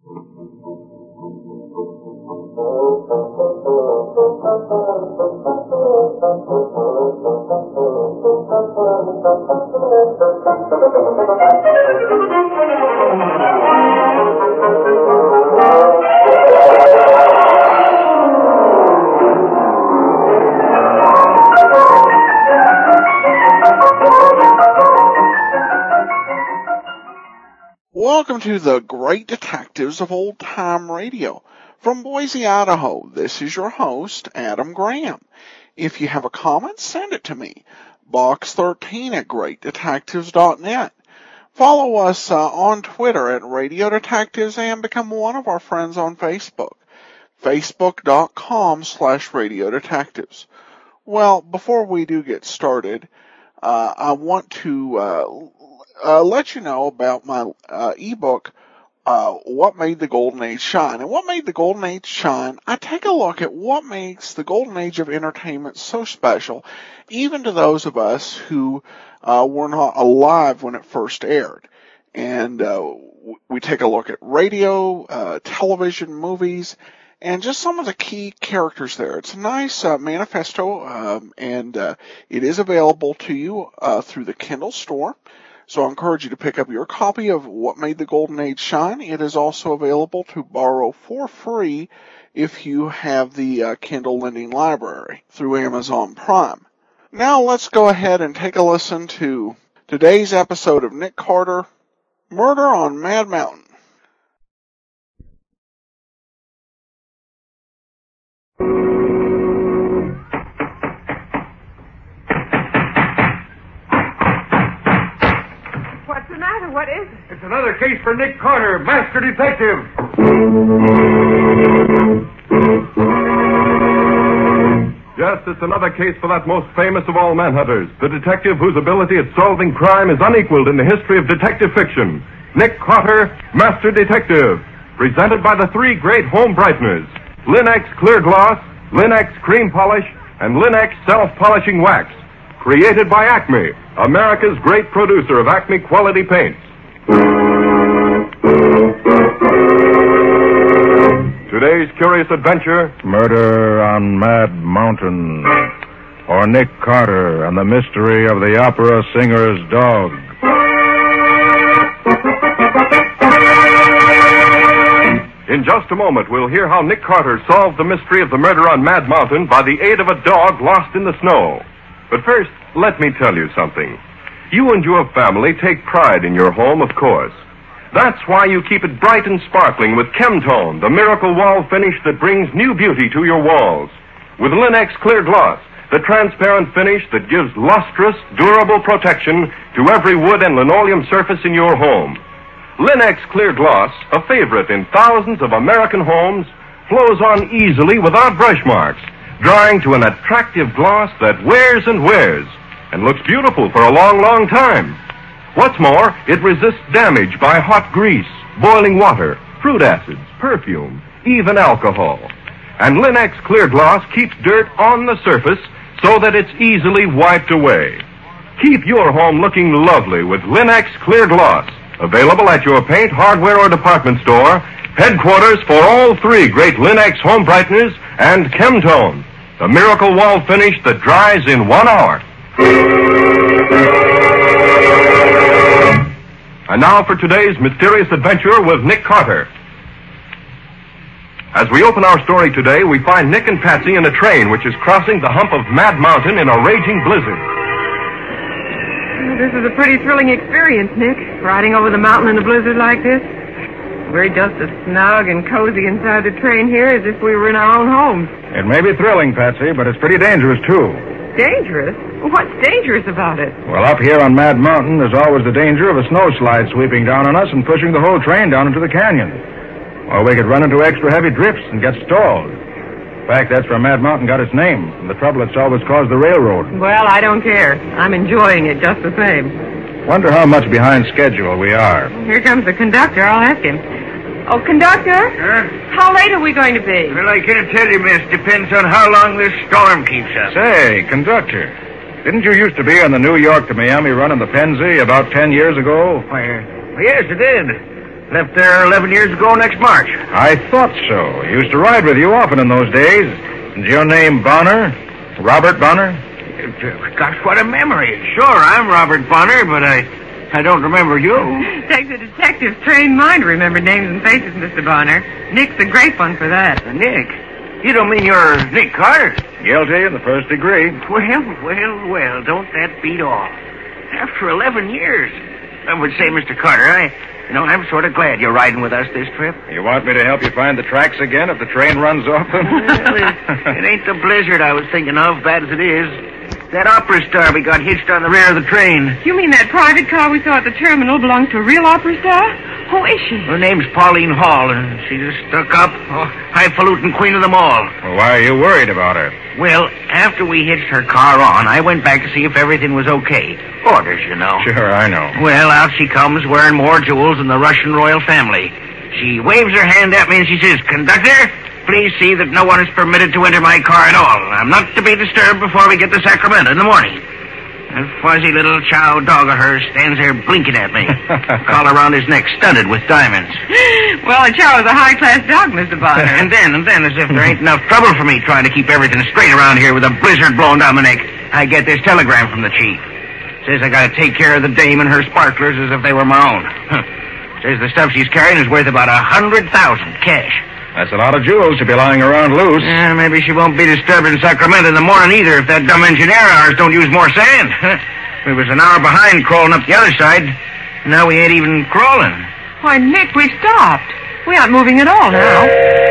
Welcome to the Great Detectives of Old Time Radio. From Boise, Idaho, this is your host, Adam Graham. If you have a comment, send it to me. box13@greatdetectives.net. Follow us on Twitter at Radio Detectives and become one of our friends on Facebook. Facebook.com/Radio Detectives. Well, before we do get started, I want to let you know about my ebook, What Made the Golden Age Shine. And what made the Golden Age shine, I take a look at what makes the Golden Age of entertainment so special, even to those of us who were not alive when it first aired. And we take a look at radio, television, movies, and just some of the key characters there. It's a nice manifesto, and it is available to you through the Kindle store. So I encourage you to pick up your copy of What Made the Golden Age Shine. It is also available to borrow for free if you have the Kindle Lending Library through Amazon Prime. Now let's go ahead and take a listen to today's episode of Nick Carter, Murder on Mad Mountain. What is it? It's another case for Nick Carter, Master Detective. Yes, it's another case for that most famous of all manhunters, the detective whose ability at solving crime is unequaled in the history of detective fiction. Nick Carter, Master Detective. Presented by the three great home brighteners, Lin-X Clear Gloss, Lin-X Cream Polish, and Lin-X Self-Polishing Wax. Created by Acme, America's great producer of Acme quality paints. Today's curious adventure, Murder on Mad Mountain, or Nick Carter and the mystery of the opera singer's dog. In just a moment, we'll hear how Nick Carter solved the mystery of the murder on Mad Mountain by the aid of a dog lost in the snow. But first, let me tell you something. You and your family take pride in your home, of course. That's why you keep it bright and sparkling with Chemtone, the miracle wall finish that brings new beauty to your walls. With Lin-X Clear Gloss, the transparent finish that gives lustrous, durable protection to every wood and linoleum surface in your home. Lin-X Clear Gloss, a favorite in thousands of American homes, flows on easily without brush marks, drying to an attractive gloss that wears and wears and looks beautiful for a long, long time. What's more, it resists damage by hot grease, boiling water, fruit acids, perfume, even alcohol. And Lin-X Clear Gloss keeps dirt on the surface so that it's easily wiped away. Keep your home looking lovely with Lin-X Clear Gloss, available at your paint, hardware, or department store, headquarters for all three great Lin-X home brighteners and Chemtone, the miracle wall finish that dries in 1 hour. And now for today's mysterious adventure with Nick Carter. As we open our story today, we find Nick and Patsy in a train which is crossing the hump of Mad Mountain in a raging blizzard. This is a pretty thrilling experience, Nick, riding over the mountain in a blizzard like this. We're just as snug and cozy inside the train here as if we were in our own homes. It may be thrilling, Patsy, but it's pretty dangerous, too. Dangerous? What's dangerous about it? Well, up here on Mad Mountain, there's always the danger of a snowslide sweeping down on us and pushing the whole train down into the canyon. Or we could run into extra heavy drifts and get stalled. In fact, that's where Mad Mountain got its name, and the trouble it's always caused the railroad. Well, I don't care. I'm enjoying it just the same. Wonder how much behind schedule we are. Here comes the conductor. I'll ask him. Oh, conductor? Huh? How late are we going to be? Well, I can't tell you, miss. Depends on how long this storm keeps up. Say, conductor, didn't you used to be on the New York to Miami run in the Pennsy about 10 years ago? Why, yes, I did. Left there 11 years ago next March. I thought so. Used to ride with you often in those days. Is your name Bonner? Robert Bonner? Gosh, what a memory. Sure, I'm Robert Bonner, but I don't remember you. Takes a detective's trained mind to remember names and faces, Mr. Bonner. Nick's a great one for that. Nick? You don't mean you're Nick Carter? Guilty in the first degree. Well, don't that beat all? After 11 years. I would say, Mr. Carter, I'm sort of glad you're riding with us this trip. You want me to help you find the tracks again if the train runs off them? Well, it ain't the blizzard I was thinking of, bad as it is. That opera star we got hitched on the rear of the train. You mean that private car we saw at the terminal belonged to a real opera star? Who is she? Her name's Pauline Hall, and she's a stuck-up, highfalutin queen of them all. Well, why are you worried about her? Well, after we hitched her car on, I went back to see if everything was okay. Orders, you know. Sure, I know. Well, out she comes wearing more jewels than the Russian royal family. She waves her hand at me and she says, "Conductor, please see that no one is permitted to enter my car at all. I'm not to be disturbed before we get to Sacramento in the morning." That fuzzy little chow dog of hers stands there blinking at me. Collar around his neck studded with diamonds. Well, a chow is a high-class dog, Mr. Bonner. And then, as if there ain't enough trouble for me trying to keep everything straight around here with a blizzard blowing down my neck, I get this telegram from the chief. Says I gotta take care of the dame and her sparklers as if they were my own. Says the stuff she's carrying is worth about 100,000 cash. That's a lot of jewels to be lying around loose. Maybe she won't be disturbed in Sacramento in the morning either if that dumb engineer of ours don't use more sand. We was an hour behind crawling up the other side. Now we ain't even crawling. Why, Nick, we've stopped. We aren't moving at all now.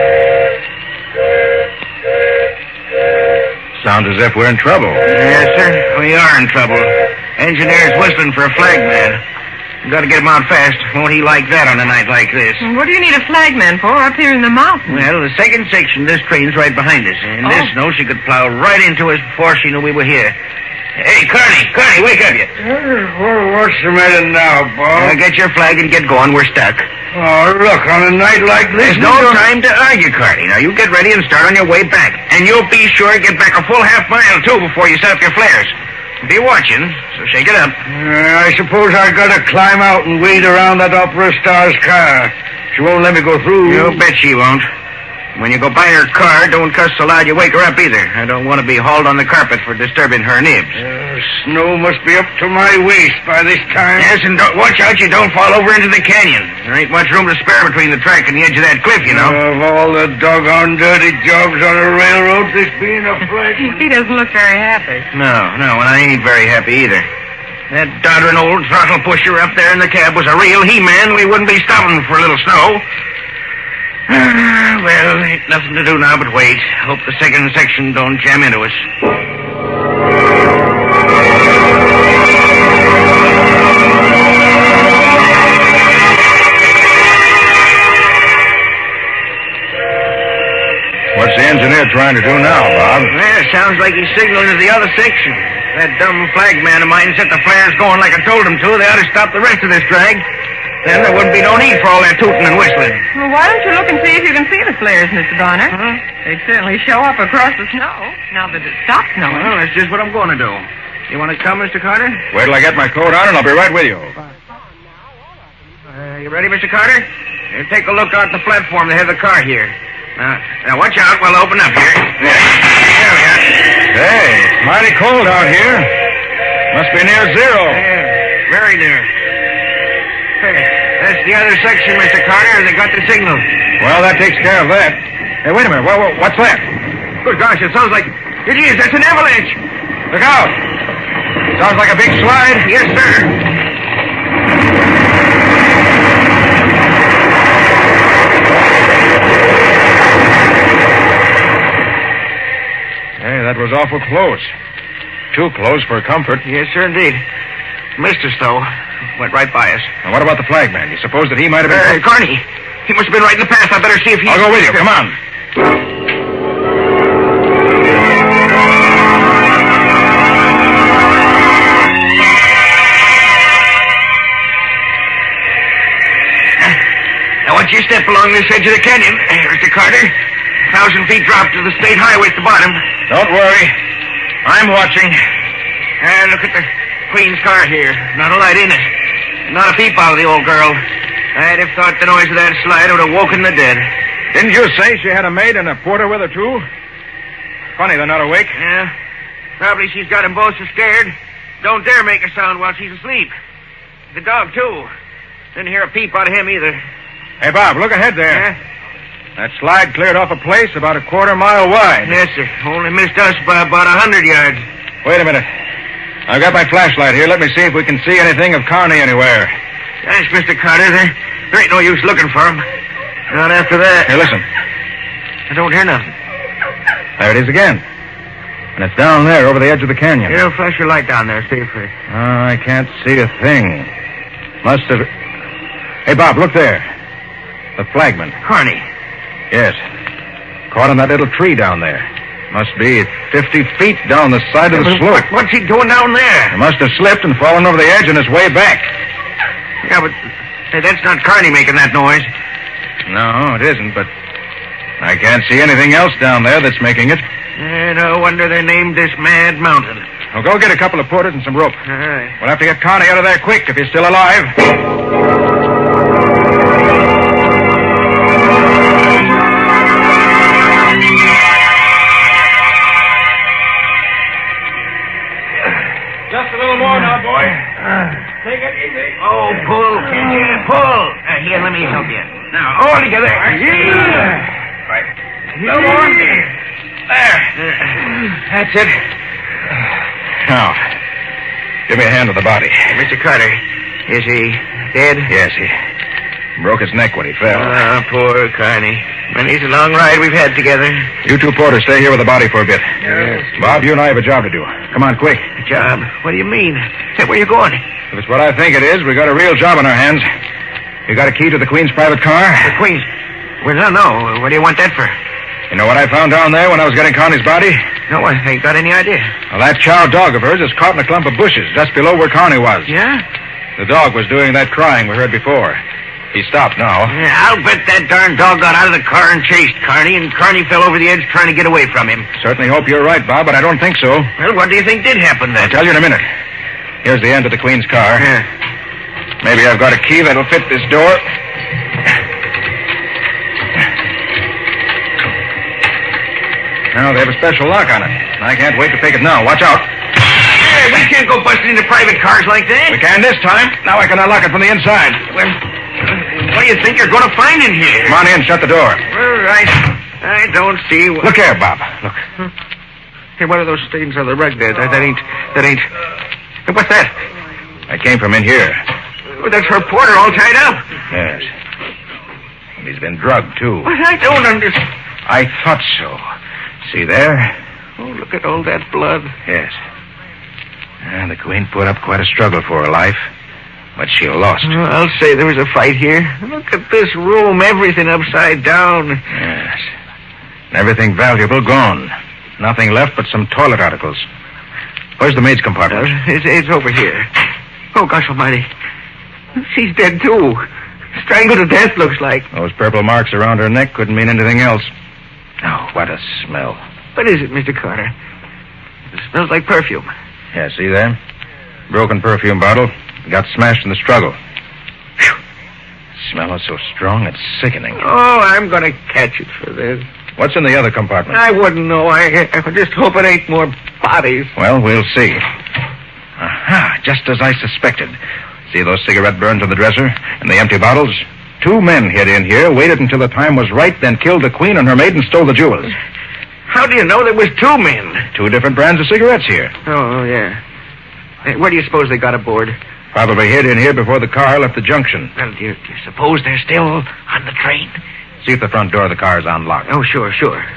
Sounds as if we're in trouble. Yes, sir. We are in trouble. Engineer's whistling for a flagman. Gotta get him out fast. Won't he like that on a night like this? What do you need a flagman for up here in the mountains? Well, the second section of this train's right behind us. And this snow she could plow right into us before she knew we were here. Hey, Carney, wake up you. What's the matter now, Bob? Get your flag and get going. We're stuck. Oh, look, on a night like this... There's no time to argue, Carney. Now, you get ready and start on your way back. And you'll be sure to get back a full half mile, too, before you set up your flares. Be watching, so shake it up. I suppose I gotta climb out and wade around that opera star's car. She won't let me go through. You bet she won't. When you go by her car, don't cuss so loud you wake her up either. I don't want to be hauled on the carpet for disturbing her nibs. Snow must be up to my waist by this time. Yes, and watch out you don't fall over into the canyon. There ain't much room to spare between the track and the edge of that cliff, you know. Of all the doggone dirty jobs on a railroad, this being a flagman. He doesn't look very happy. No, and I ain't very happy either. That doddering old throttle pusher up there in the cab was a real he-man. We wouldn't be stopping for a little snow. Well, ain't nothing to do now but wait. Hope the second section don't jam into us. What's the engineer trying to do now, Bob? Well, sounds like he's signaling to the other section. That dumb flagman of mine set the flares going like I told him to. They ought to stop the rest of this drag. Then there wouldn't be no need for all that tooting and whistling. Well, why don't you look and see if you can see the flares, Mr. Bonner? They'd certainly show up across the snow, now that it stopped snowing. Well, that's just what I'm going to do. You want to come, Mr. Carter? Wait till I get my coat on and I'll be right with you. You ready, Mr. Carter? Here, take a look out the platform. They have the car here. Now, watch out. We'll open up here. There we are. Hey, it's mighty cold out here. Must be near zero. Yeah, very near. Hey, that's the other section, Mr. Carter. They got the signal. Well, that takes care of that. Hey, wait a minute. What's that? Good gosh, it sounds like... It is. That's an avalanche. Look out. Sounds like a big slide. Yes, sir. Hey, that was awful close. Too close for comfort. Yes, sir, indeed. Missed us, though. Went right by us. And what about the flagman? You suppose that he might have been... Carney. He must have been right in the path. I better see if he... I'll go with you. Come on. Now, once you step along this edge of the canyon, Mr. Carter, 1,000 feet drop to the state highway at the bottom. Don't worry. I'm watching. And look at the Queen's car here. Not a light in it. Not a peep out of the old girl. I'd have thought the noise of that slide would have woken the dead. Didn't you say she had a maid and a porter with her, too? Funny they're not awake. Yeah. Probably she's got them both so scared. Don't dare make a sound while she's asleep. The dog, too. Didn't hear a peep out of him either. Hey, Bob, look ahead there. Yeah? That slide cleared off a place about a quarter-mile wide. Yes, sir. Only missed us by about 100 yards. Wait a minute. I've got my flashlight here. Let me see if we can see anything of Carney anywhere. Thanks, Mr. Carter. There ain't no use looking for him. Not after that. Here, listen. I don't hear nothing. There it is again. And it's down there over the edge of the canyon. Here, flash your light down there. See if we... I can't see a thing. Must have... Hey, Bob, look there. The flagman. Carney. Yes. Caught on that little tree down there. Must be 50 feet down the side of the slope. What's he doing down there? He must have slipped and fallen over the edge on his way back. Yeah, but that's not Carney making that noise. No, it isn't, but I can't see anything else down there that's making it. No wonder they named this Mad Mountain. Well, go get a couple of porters and some rope. All right. We'll have to get Carney out of there quick if he's still alive. Just a little more now, boy. Take it easy. Oh, pull, can you? Pull. Here, let me help you. Now, all together. Yeah. Right. No more. There. That's it. Now, give me a hand with the body. Mr. Carter, is he dead? Yes, he broke his neck when he fell. Ah, poor Carney. Many's a long ride we've had together. You two porters stay here with the body for a bit. Yes. Bob, you and I have a job to do. Come on, quick. Job? What do you mean? Hey, where are you going? If it's what I think it is, we got a real job on our hands. You got a key to the Queen's private car? The Queen's? Well, no. What do you want that for? You know what I found down there when I was getting Carney's body? No, I ain't got any idea. Well, that chow dog of hers is caught in a clump of bushes just below where Carney was. Yeah? The dog was doing that crying we heard before. He stopped now. Yeah, I'll bet that darn dog got out of the car and chased Carney, and Carney fell over the edge trying to get away from him. Certainly hope you're right, Bob, but I don't think so. Well, what do you think did happen then? I'll tell you in a minute. Here's the end of the Queen's car. Yeah. Maybe I've got a key that'll fit this door. Now, they have a special lock on it. I can't wait to take it now. Watch out. Hey, we can't go busting into private cars like that. We can this time. Now I can unlock it from the inside. Well, what do you think you're going to find in here? Come on in. Shut the door. All right. I don't see what... Look here, Bob. Look. Hey, what are those stains on the rug there? That ain't... Hey, what's that? I came from in here. Well, that's her porter all tied up. Yes. And he's been drugged, too. But I don't understand. I thought so. See there? Oh, look at all that blood. Yes. And the Queen put up quite a struggle for her life, but she lost. Oh, I'll say there was a fight here. Look at this room, everything upside down. Yes. And everything valuable gone. Nothing left but some toilet articles. Where's the maid's compartment? It's over here. Oh, gosh almighty. She's dead, too. Strangled to death, looks like. Those purple marks around her neck couldn't mean anything else. Oh, what a smell. What is it, Mr. Carter? It smells like perfume. Yeah, see there? Broken perfume bottle. Got smashed in the struggle. Phew. The smell is so strong, it's sickening. Oh, I'm going to catch it for this. What's in the other compartment? I wouldn't know. I just hope it ain't more bodies. Well, we'll see. Aha, just as I suspected. See those cigarette burns on the dresser and the empty bottles? 2 men hid in here, waited until the time was right, then killed the Queen and her maid and stole the jewels. How do you know there was 2 men? 2 different brands of cigarettes here. Oh, yeah. Hey, where do you suppose they got aboard? Probably hid in here before the car left the junction. Well, do you suppose they're still on the train? See if the front door of the car is unlocked. Oh, sure.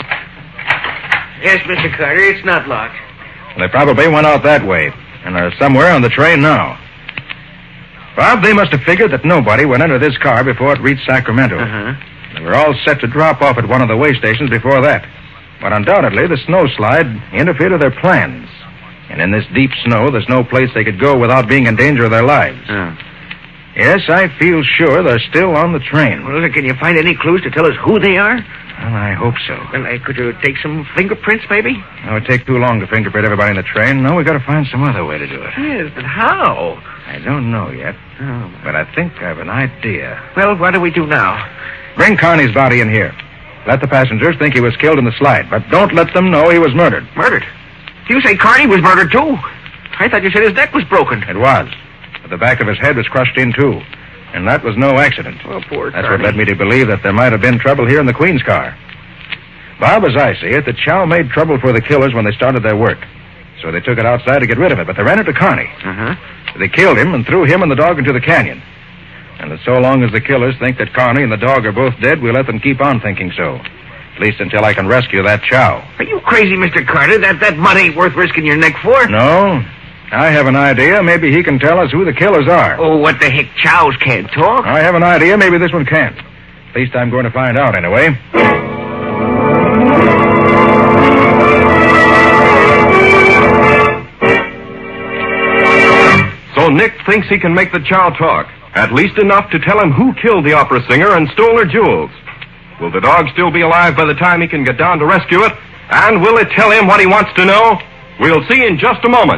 Yes, Mr. Carter, it's not locked. Well, they probably went out that way, and are somewhere on the train now. Bob, they must have figured that nobody would enter this car before it reached Sacramento. Uh-huh. They were all set to drop off at one of the way stations before that. But undoubtedly, the snowslide interfered with their plans. And in this deep snow, there's no place they could go without being in danger of their lives. Oh. Yes, I feel sure they're still on the train. Well, can you find any clues to tell us who they are? Well, I hope so. Well, could you take some fingerprints, maybe? It would take too long to fingerprint everybody in the train. No, we've got to find some other way to do it. Yes, but how? I don't know yet, but I think I have an idea. Well, what do we do now? Bring Connie's body in here. Let the passengers think he was killed in the slide, but don't let them know he was murdered. Murdered? You say Carney was murdered, too? I thought you said his neck was broken. It was. But the back of his head was crushed in, too. And that was no accident. Oh, poor That's Carney. what led me to believe that there might have been trouble here in the Queen's car. Bob, as I see it, the Chow made trouble for the killers when they started their work. So they took it outside to get rid of it, but they ran into Carney. They killed him and threw him and the dog into the canyon. And that so long as the killers think that Carney and the dog are both dead, we'll let them keep on thinking so. At least until I can rescue that Chow. Are you crazy, Mr. Carter? That mud ain't worth risking your neck for. No. I have an idea. Maybe he can tell us who the killers are. Oh, what the heck? Chows can't talk. I have an idea. Maybe this one can't. At least I'm going to find out anyway. So Nick thinks he can make the Chow talk. At least enough to tell him who killed the opera singer and stole her jewels. Will the dog still be alive by the time he can get down to rescue it? And will it tell him what he wants to know? We'll see in just a moment.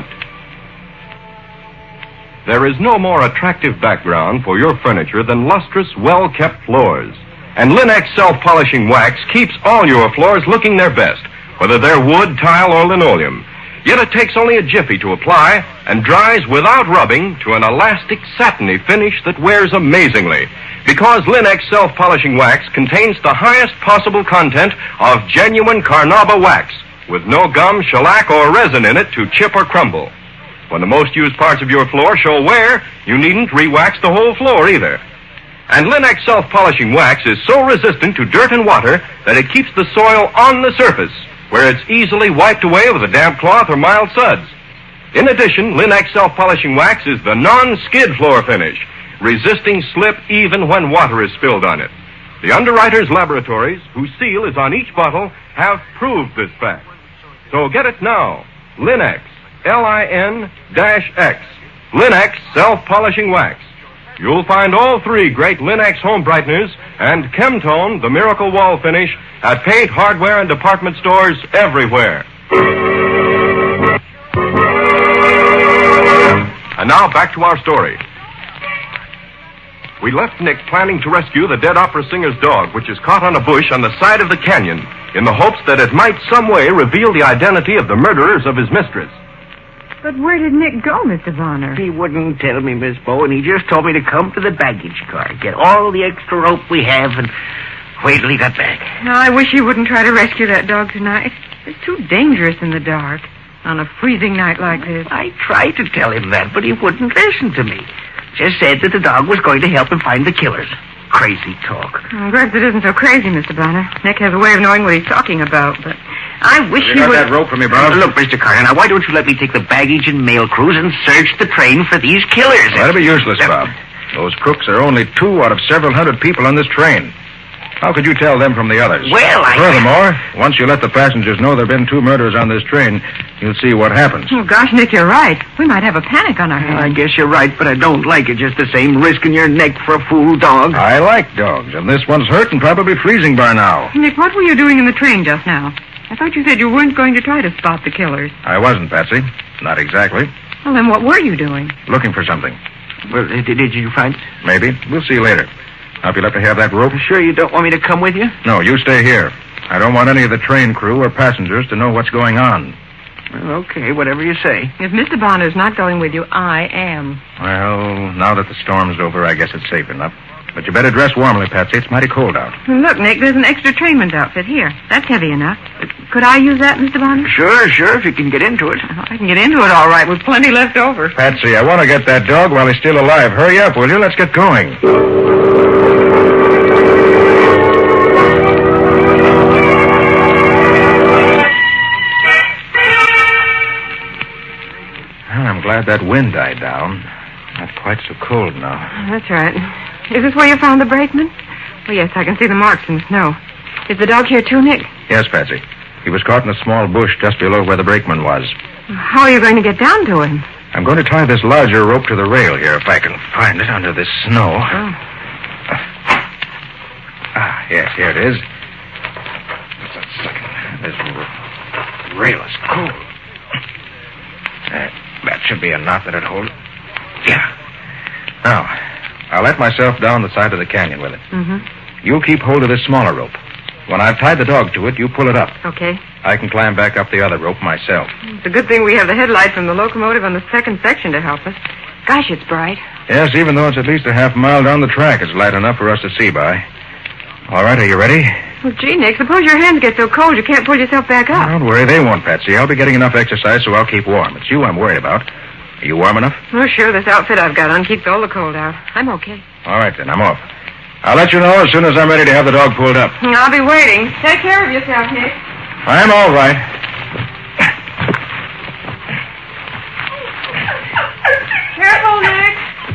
There is no more attractive background for your furniture than lustrous, well-kept floors. And Linex self-polishing wax keeps all your floors looking their best, whether they're wood, tile, or linoleum. Yet it takes only a jiffy to apply and dries without rubbing to an elastic, satiny finish that wears amazingly. Because Linex self-polishing wax contains the highest possible content of genuine Carnauba wax, with no gum, shellac, or resin in it to chip or crumble. When the most used parts of your floor show wear, you needn't re-wax the whole floor either. And Linex self-polishing wax is so resistant to dirt and water that it keeps the soil on the surface, where it's easily wiped away with a damp cloth or mild suds. In addition, Linex self-polishing wax is the non-skid floor finish, resisting slip even when water is spilled on it. The Underwriters Laboratories, whose seal is on each bottle, have proved this fact. So get it now. Linex, L-I-N-X. Linex self-polishing wax. You'll find all three great Linex home brighteners and Chemtone, the miracle wall finish, at paint, hardware, and department stores everywhere. And now back to our story. We left Nick planning to rescue the dead opera singer's dog, which is caught on a bush on the side of the canyon, in the hopes that it might some way reveal the identity of the murderers of his mistress. But where did Nick go, Mr. Bonner? He wouldn't tell me, Miss Bowen. He just told me to come to the baggage car, get all the extra rope we have, and wait till he got back. I wish you wouldn't try to rescue that dog tonight. It's too dangerous in the dark on a freezing night like this. I tried to tell him that, but he wouldn't listen to me. Just said that the dog was going to help him find the killers. Crazy talk. I'm glad it isn't so crazy, Mr. Bonner. Nick has a way of knowing what he's talking about, but I wish You he got would... that rope for me, Bob? Look, Mr. Carter, now why don't you let me take the baggage and mail crews and search the train for these killers? That'll be useless, Bob. Those crooks are only 2 out of several hundred people on this train. How could you tell them from the others? Well, Furthermore, once you let the passengers know there have been 2 murders on this train, you'll see what happens. Oh, gosh, Nick, you're right. We might have a panic on our hands. I guess you're right, but I don't like it just the same, risking your neck for a fool dog. I like dogs, and this one's hurt and probably freezing by now. Nick, what were you doing in the train just now? I thought you said you weren't going to try to spot the killers. I wasn't, Patsy. Not exactly. Well, then what were you doing? Looking for something. Well, did you find it? Maybe. We'll see later. Now, if you'd like to have that rope... Sure you don't want me to come with you? No, you stay here. I don't want any of the train crew or passengers to know what's going on. Well, okay, whatever you say. If Mr. Bonner's not going with you, I am. Well, now that the storm's over, I guess it's safe enough. But you better dress warmly, Patsy. It's mighty cold out. Well, look, Nick, there's an extra trainman's outfit here. That's heavy enough. Could I use that, Mr. Bonner? Sure, if you can get into it. Oh, I can get into it all right with plenty left over. Patsy, I want to get that dog while he's still alive. Hurry up, will you? Let's get going. I'm glad that wind died down. Not quite so cold now. That's right. Is this where you found the brakeman? Oh, yes, I can see the marks in the snow. Is the dog here too, Nick? Yes, Patsy. He was caught in a small bush just below where the brakeman was. How are you going to get down to him? I'm going to tie this larger rope to the rail here if I can find it under this snow. Oh. Yes, here it is. Just a second. This rail is cold. That should be a knot that'll hold it. Yeah. Now, I'll let myself down the side of the canyon with it. Mm-hmm. You keep hold of this smaller rope. When I've tied the dog to it, you pull it up. Okay. I can climb back up the other rope myself. It's a good thing we have the headlight from the locomotive on the second section to help us. Gosh, it's bright. Yes, even though it's at least a half mile down the track, it's light enough for us to see by. All right, are you ready? Well, gee, Nick, suppose your hands get so cold you can't pull yourself back up. Don't worry, they won't, Patsy. I'll be getting enough exercise, so I'll keep warm. It's you I'm worried about. Are you warm enough? Oh, sure, this outfit I've got on keeps all the cold out. I'm okay. All right, then, I'm off. I'll let you know as soon as I'm ready to have the dog pulled up. I'll be waiting. Take care of yourself, Nick. I'm all right. Careful, Nick.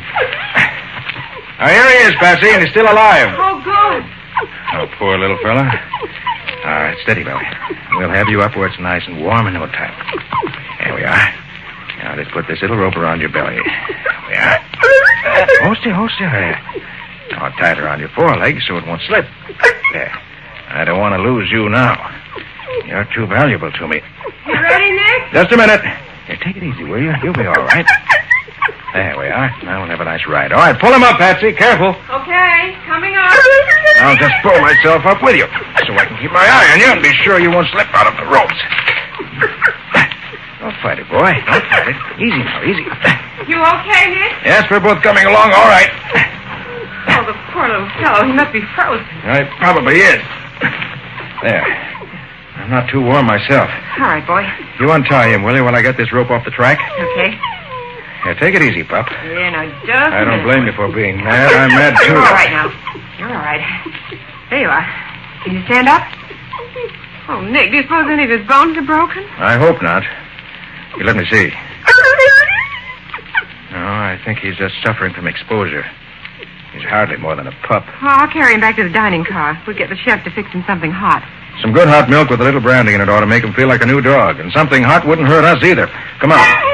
Now, here he is, Patsy, and he's still alive. Oh, good. Oh, poor little fella. All right, steady, Billy. We'll have you up where it's nice and warm in no time. There we are. Now, let's put this little rope around your belly. There we are. Hold still. There. Now, tie it around your forelegs so it won't slip. There. I don't want to lose you now. You're too valuable to me. You ready, Nick? Just a minute. Here, take it easy, will you? You'll be all right. There we are. Now we'll have a nice ride. All right, pull him up, Patsy. Careful. Okay, coming up. I'll just pull myself up with you so I can keep my eye on you and be sure you won't slip out of the ropes. Don't fight it, boy. Don't fight it. Easy now, easy. You okay, Nick? Yes, we're both coming along all right. Oh, the poor little fellow. He must be frozen. It probably is. There. I'm not too warm myself. All right, boy. You untie him, will you, while I get this rope off the track? Okay. Here, take it easy, pup. Yeah, now, just I don't a minute. blame you for being mad. I'm mad, too. You're all right now. You're all right. There you are. Can you stand up? Oh, Nick, do you suppose any of his bones are broken? I hope not. You let me see. No, I think he's just suffering from exposure. He's hardly more than a pup. Oh, I'll carry him back to the dining car. We'll get the chef to fix him something hot. Some good hot milk with a little brandy in it ought to make him feel like a new dog. And something hot wouldn't hurt us either. Come on.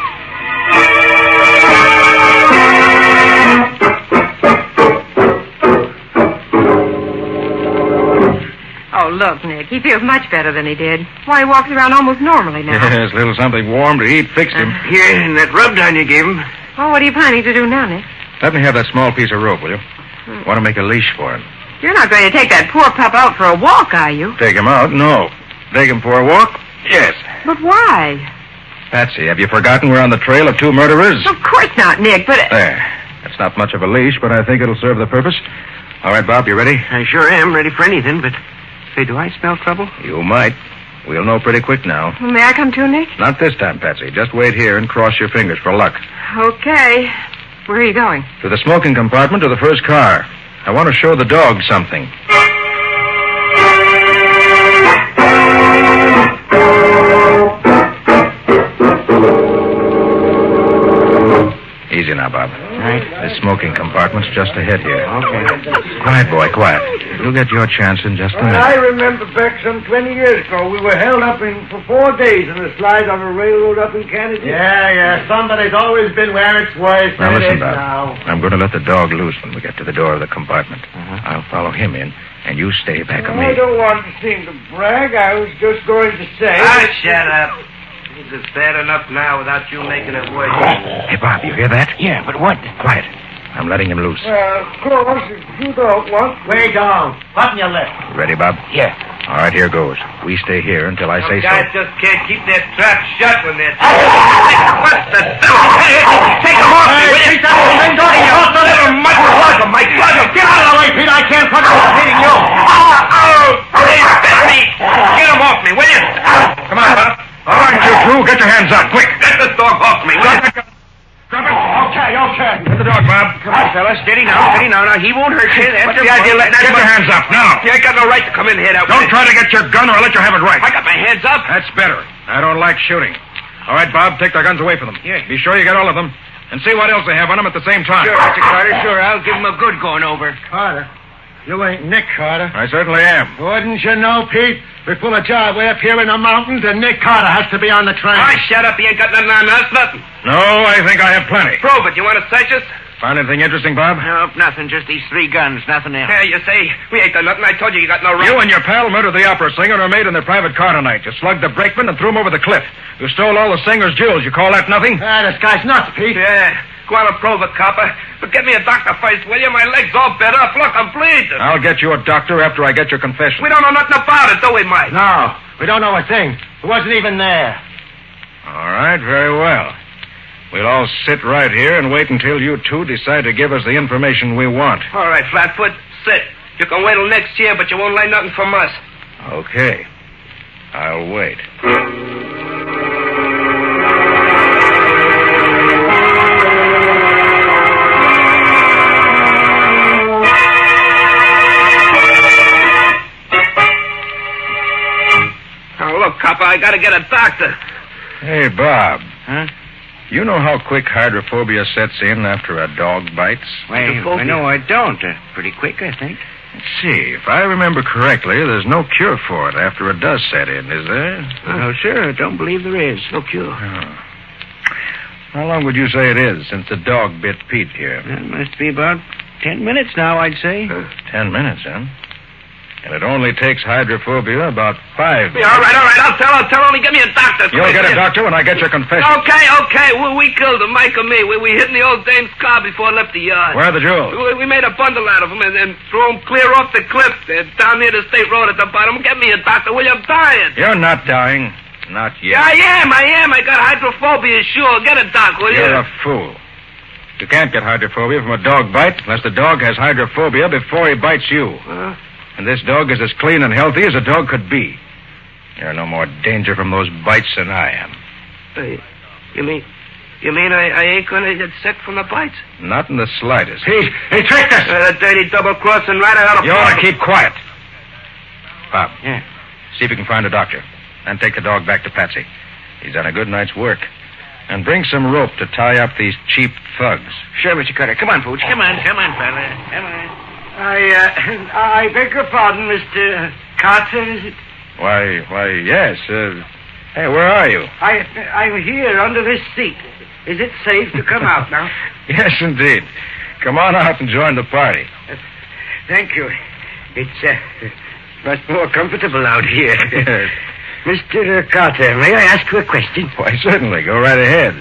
Oh, look, Nick. He feels much better than he did. Why, he walks around almost normally now. Yes, a little something warm to eat fixed him. Here, and that rub down you gave him. Oh, what are you planning to do now, Nick? Let me have that small piece of rope, will you? Want to make a leash for him. You're not going to take that poor pup out for a walk, are you? Take him out? No. Take him for a walk? Yes. But why? Patsy, have you forgotten we're on the trail of two murderers? Of course not, Nick, but... There. It's not much of a leash, but I think it'll serve the purpose. All right, Bob, you ready? I sure am ready for anything, but... Say, do I smell trouble? You might. We'll know pretty quick now. Well, may I come too, Nick? Not this time, Patsy. Just wait here and cross your fingers for luck. Okay. Where are you going? To the smoking compartment of the first car. I want to show the dog something. Easy now, Bob. Right. The smoking compartment's just ahead here. Okay. Quiet, boy, quiet. You'll get your chance in just a minute. I remember back some 20 years ago, we were held up for 4 days in a slide on a railroad up in Canada. Yeah. Somebody's always been where it's worse Now than it listen, is Bob. now. I'm going to let the dog loose when we get to the door of the compartment. I'll follow him in, and you stay back of I me. don't want to seem to brag. I was just going to say... Shut up. This is bad enough now without you making a voice. Hey, Bob, you hear that? Yeah, but what? Quiet. I'm letting him loose. Of course, if you don't want... Wait down. Button your lip. Ready, Bob? Yeah. All right, here goes. We stay here until I say so. Guys just can't keep their trap shut when they're... What the devil? Take them off me, will you? Take that thing, don't you? Off the little mutt plug of my plug. Get out of the way, Pete. I can't concentrate hitting you. Please, bit me. Get them off me, will you? Come on, Bob. All right, you two, get your hands up, quick. Get this dog off me, will you? Drop it. Okay. Get the dog, Bob. Come on, fella. Steady now. Now, he won't hurt you. What's the idea of letting that... Get your hands up, now. You ain't got no right to come in here that way. Don't try to get your gun or I'll let you have it right. I got my hands up. That's better. I don't like shooting. All right, Bob, take their guns away from them. Yeah. Be sure you get all of them. And see what else they have on them at the same time. Sure, Mr. Carter, sure. I'll give him a good going over. Carter, you ain't Nick Carter. I certainly am. Wouldn't you know, Pete? We pull a job way up here in the mountains, and Nick Carter has to be on the train. Oh, shut up. He ain't got nothing on us. Nothing. No, I think I have plenty. Prove it. You want to search us? Find anything interesting, Bob? Nope, nothing. Just these 3 guns. Nothing else. Yeah, you say we ain't done nothing. I told you got no right. You and your pal murdered the opera singer and are made in their private car tonight. You slugged the brakeman and threw him over the cliff. You stole all the singer's jewels. You call that nothing? This guy's nuts, Pete. Yeah. Go on and prove it, copper. But get me a doctor first, will you? My leg's all bent up. Look, I'm bleeding. I'll get you a doctor after I get your confession. We don't know nothing about it, do we, Mike? No, we don't know a thing. It wasn't even there. All right, very well. We'll all sit right here and wait until you two decide to give us the information we want. All right, Flatfoot, sit. You can wait till next year, but you won't learn nothing from us. Okay. I'll wait. Oh, look, copper, I gotta get a doctor. Hey, Bob. Huh? You know how quick hydrophobia sets in after a dog bites? Why, no, I don't. Pretty quick, I think. Let's see. If I remember correctly, there's no cure for it after it does set in, is there? No, sir, I don't believe there is. No cure. Oh. How long would you say it is since the dog bit Pete here? It must be about 10 minutes now, I'd say. 10 minutes, huh? And it only takes hydrophobia about 5 minutes. Yeah, all right. I'll tell. Only get me a doctor. You'll get a doctor when I get your confession. Okay. We killed him, Mike and me. We hid in the old dame's car before I left the yard. Where are the jewels? We made a bundle out of them and threw them clear off the cliff. They're down near the state road at the bottom. Get me a doctor, will you? I'm dying. You're not dying. Not yet. Yeah, I am. I got hydrophobia, sure. Get a doc, will you? You're a fool. You can't get hydrophobia from a dog bite unless the dog has hydrophobia before he bites you. And this dog is as clean and healthy as a dog could be. You're no more danger from those bites than I am. You mean I ain't gonna get sick from the bites? Not in the slightest. He tricked us. That dirty double-crossing rat out of... You ought to keep quiet. Bob. Yeah. See if you can find a doctor. And take the dog back to Patsy. He's done a good night's work. And bring some rope to tie up these cheap thugs. Sure, Mr. Carter. Come on, Pooch. Come on, fella. Come on. I beg your pardon, Mr. Carter, is it? Why, yes. Hey, where are you? I'm here under this seat. Is it safe to come out now? Yes, indeed. Come on out and join the party. Thank you. It's much more comfortable out here. Yes. Mr. Carter, may I ask you a question? Why, certainly. Go right ahead.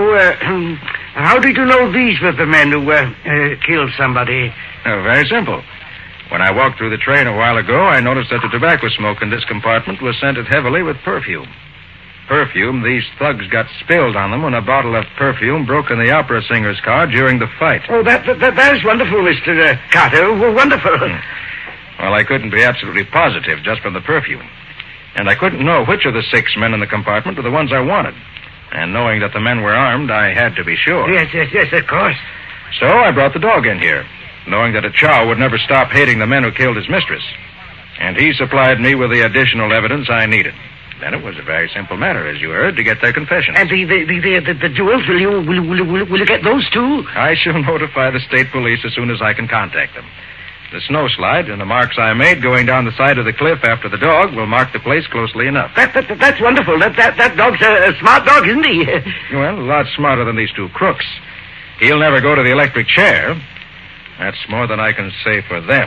How did you know these were the men who killed somebody? Oh, very simple. When I walked through the train a while ago, I noticed that the tobacco smoke in this compartment was scented heavily with perfume. Perfume these thugs got spilled on them when a bottle of perfume broke in the opera singer's car during the fight. Oh, that is wonderful, Mr. Carter. Wonderful. Well, I couldn't be absolutely positive just from the perfume. And I couldn't know which of the 6 men in the compartment were the ones I wanted. And knowing that the men were armed, I had to be sure. Yes, of course. So I brought the dog in here, knowing that a Chow would never stop hating the men who killed his mistress. And he supplied me with the additional evidence I needed. Then it was a very simple matter, as you heard, to get their confession. And the jewels, will you get those too? I shall notify the state police as soon as I can contact them. The snowslide and the marks I made going down the side of the cliff after the dog will mark the place closely enough. That's wonderful. That dog's a smart dog, isn't he? Well, a lot smarter than these 2 crooks. He'll never go to the electric chair. That's more than I can say for them.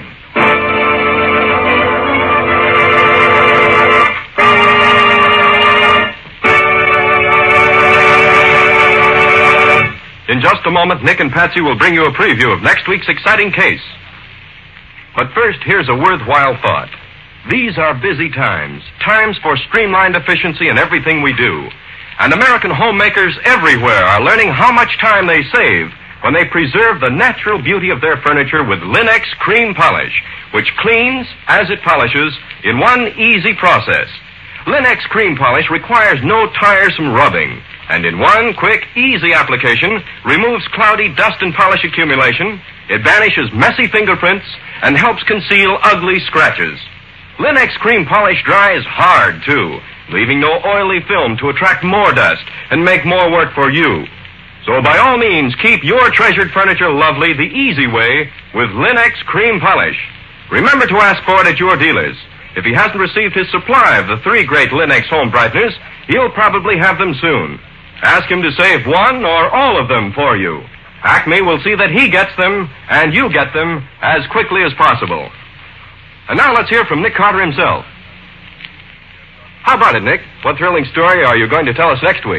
In just a moment, Nick and Patsy will bring you a preview of next week's exciting case. But first, here's a worthwhile thought. These are busy times for streamlined efficiency in everything we do. And American homemakers everywhere are learning how much time they save when they preserve the natural beauty of their furniture with Linex Cream Polish, which cleans as it polishes in one easy process. Linex Cream Polish requires no tiresome rubbing, and in one quick, easy application removes cloudy dust and polish accumulation. It banishes messy fingerprints and helps conceal ugly scratches. Linex Cream Polish dries hard, too, leaving no oily film to attract more dust and make more work for you. So by all means, keep your treasured furniture lovely the easy way with Linex Cream Polish. Remember to ask for it at your dealers. If he hasn't received his supply of the 3 great Linex home brighteners, he'll probably have them soon. Ask him to save one or all of them for you. Acme will see that he gets them, and you get them, as quickly as possible. And now let's hear from Nick Carter himself. How about it, Nick? What thrilling story are you going to tell us next week?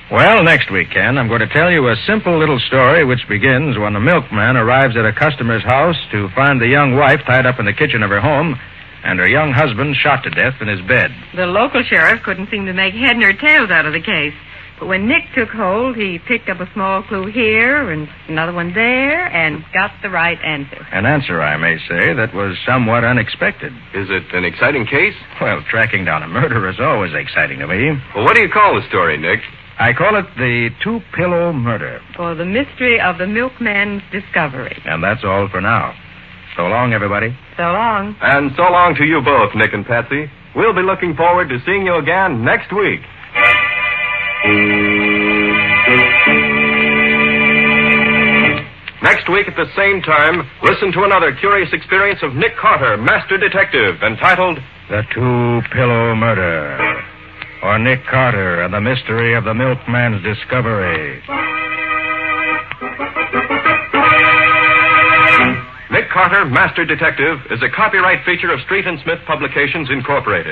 Well, next week, Ken, I'm going to tell you a simple little story which begins when the milkman arrives at a customer's house to find the young wife tied up in the kitchen of her home and her young husband shot to death in his bed. The local sheriff couldn't seem to make head nor tails out of the case. But when Nick took hold, he picked up a small clue here and another one there and got the right answer. An answer, I may say, that was somewhat unexpected. Is it an exciting case? Well, tracking down a murderer is always exciting to me. Well, what do you call the story, Nick? I call it the Two-Pillow Murder. For the mystery of the milkman's discovery. And that's all for now. So long, everybody. So long. And so long to you both, Nick and Patsy. We'll be looking forward to seeing you again next week. Next week at the same time, listen to another curious experience of Nick Carter, Master Detective, entitled The Two-Pillow Murder, or Nick Carter and the Mystery of the Milkman's Discovery. Nick Carter, Master Detective, is a copyright feature of Street and Smith Publications, Incorporated.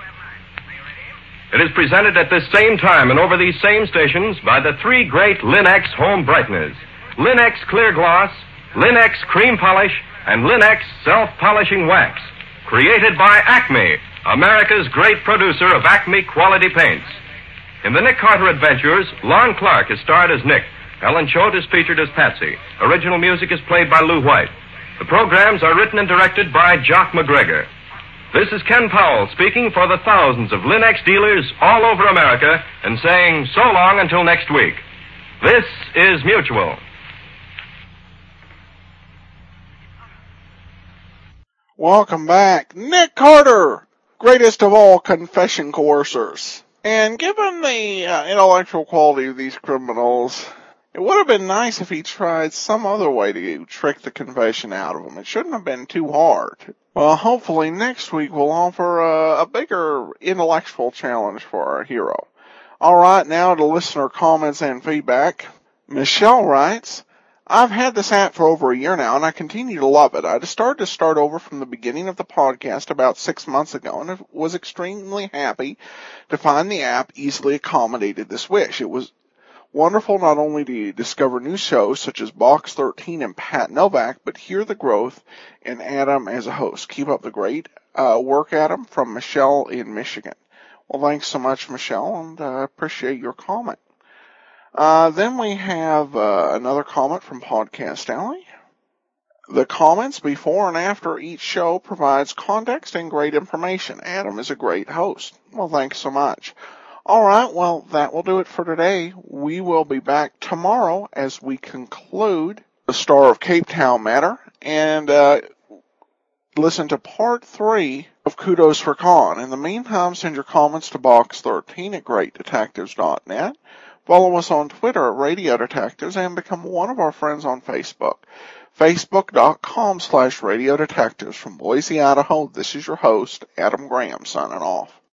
It is presented at this same time and over these same stations by the three great Linex home brighteners. Linex Clear Gloss, Linex Cream Polish, and Linex Self-Polishing Wax. Created by Acme, America's great producer of Acme quality paints. In the Nick Carter Adventures, Lon Clark is starred as Nick. Ellen Choate is featured as Patsy. Original music is played by Lou White. The programs are written and directed by Jock McGregor. This is Ken Powell speaking for the thousands of Linex dealers all over America and saying so long until next week. This is Mutual. Welcome back. Nick Carter, greatest of all confession coercers. And given the intellectual quality of these criminals, it would have been nice if he tried some other way to trick the confession out of them. It shouldn't have been too hard. Well, hopefully next week we'll offer a bigger intellectual challenge for our hero. All right, now to listener comments and feedback. Michelle writes, I've had this app for over a year now, and I continue to love it. I decided to start over from the beginning of the podcast about 6 months ago, and was extremely happy to find the app easily accommodated this wish. It was wonderful not only to discover new shows such as Box 13 and Pat Novak, but hear the growth in Adam as a host. Keep up the great work, Adam, from Michelle in Michigan. Well, thanks so much, Michelle, and appreciate your comment. Then we have another comment from Podcast Alley. The comments before and after each show provides context and great information. Adam is a great host. Well, thanks so much. All right, well, that will do it for today. We will be back tomorrow as we conclude the Star of Cape Town matter and listen to part 3 of Kudos for Con. In the meantime, send your comments to Box13 at greatdetectives.net. Follow us on Twitter at Radio Detectives and become one of our friends on Facebook. Facebook.com/Radio Detectives. From Boise, Idaho, this is your host, Adam Graham, signing off.